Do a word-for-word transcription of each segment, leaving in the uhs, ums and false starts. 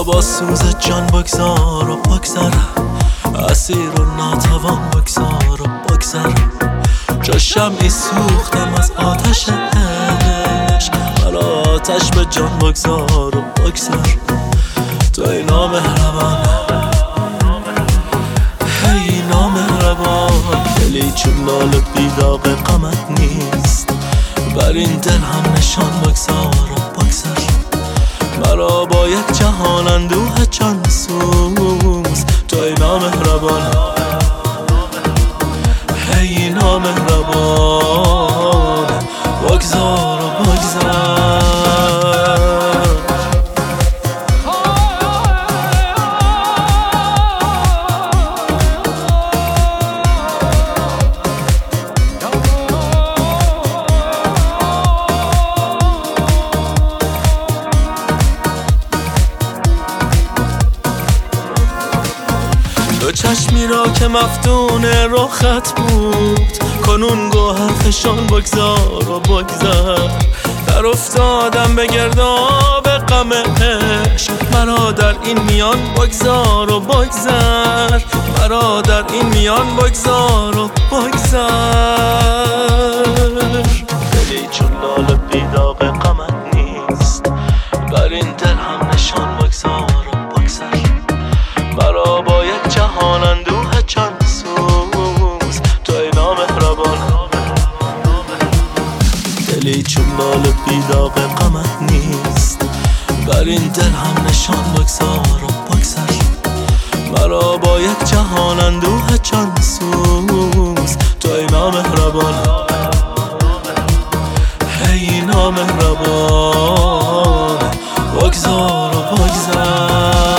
مرا با سوز جان بگذار و بگذر، اسیر و ناتوان بگذار و بگذر. چو شمعی سوختم از آتش عشق، مرا آتش به جان بگذار و بگذر. تو ای نامهربان، ای نامهربان، دلی چون لاله بیداغ غمت نیست. بر این دل هم نشان بگذار و بگذر. مرا با یک جهان اندوه جان سوز. تو ای نامهربان، ای نامهربان، بگذار و بگذر. دو چشمی را که مفتون رخت بود، کنون گوهر فشان بگذار و بگذر. در افتادم به گرداب غم عشق، مرا در این میان بگذار و بگذر. مرا در این میان بگذار و بگذر. دلی چون لاله بیداغ غمت نیست. بر این دل هم نشان بگذار و بگذر. مرا با یک جهان اندوه جان سوز. تو ای نامهربان، دلی چون لاله بیداغ غمت نیست. بر این دل هم نشان بگذار و بگذر. مرا با یک جهان اندوه جان سوز. تو ای نامهربان، ای نامهربان، بگذار و بگذر.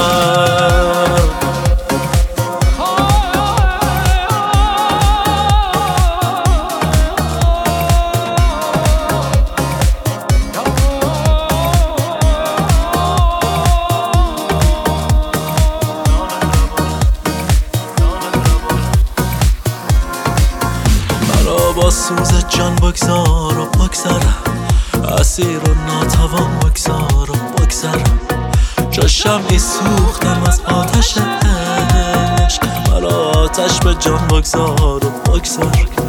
با سوز جان بگذار و بگذر، اسیر و ناتوان بگذار و بگذر. چو شمعی سوختم از آتش عشق، مرا آتش به جان بگذار و بگذر.